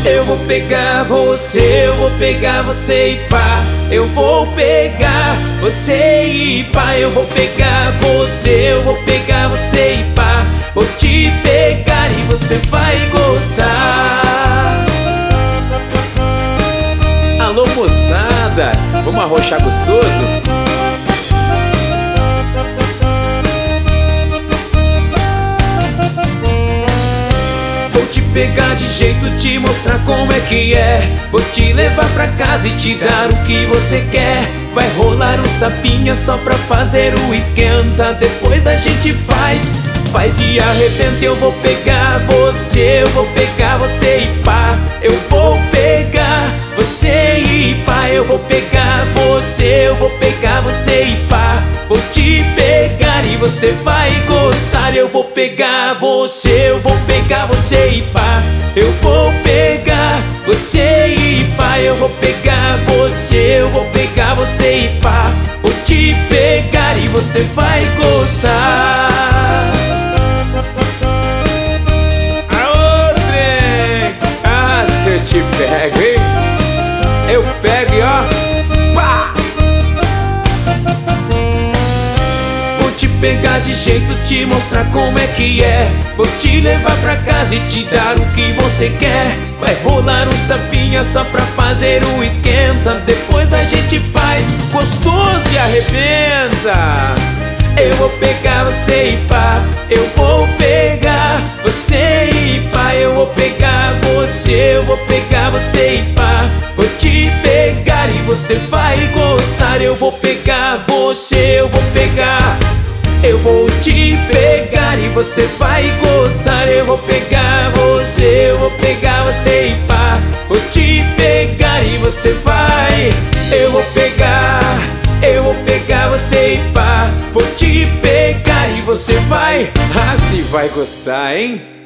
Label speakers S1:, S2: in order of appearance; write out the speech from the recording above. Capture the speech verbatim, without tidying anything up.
S1: Eu vou pegar você, eu vou pegar você e pá. Eu vou pegar você e pá. Eu vou pegar você, eu vou pegar você e pá. Vou te pegar e você vai gostar.
S2: Alô moçada, vamos arrochar gostoso?
S1: Vou te pegar de jeito, te mostrar como é que é. Vou te levar pra casa e te dar o que você quer. Vai rolar uns tapinhas só pra fazer o esquenta. Depois a gente faz, faz e arrebenta. Eu vou pegar você, eu vou pegar você e pá. Eu vou pegar você e pá. Eu vou pegar você, eu vou pegar você e pá. Vou te pegar e você vai gostar. Eu vou pegar você, eu vou pegar você e pá. Eu vou pegar você e pá. Eu vou pegar você, eu vou pegar você e pá. Vou te pegar e você vai gostar.
S2: Aô, trem! Ah, se eu te pego, hein? Eu pego e ó, pá!
S1: Vou te pegar de jeito, te mostrar como é que é. Vou te levar pra casa e te dar o que você quer. Vai rolar uns tapinhas só pra fazer o esquenta. Depois a gente faz gostoso e arrebenta. Eu vou pegar você e pá. Eu vou pegar você e pá. Eu vou pegar você, eu vou pegar você e pá. Vou te pegar e você vai gostar. Eu vou pegar você, eu vou pegar. Eu vou te pegar e você vai gostar. Eu vou pegar você, eu vou pegar você e pá. Vou te pegar e você vai. Eu vou pegar, eu vou pegar você e pá. Vou te pegar e você vai.
S2: Ah, se vai gostar, hein?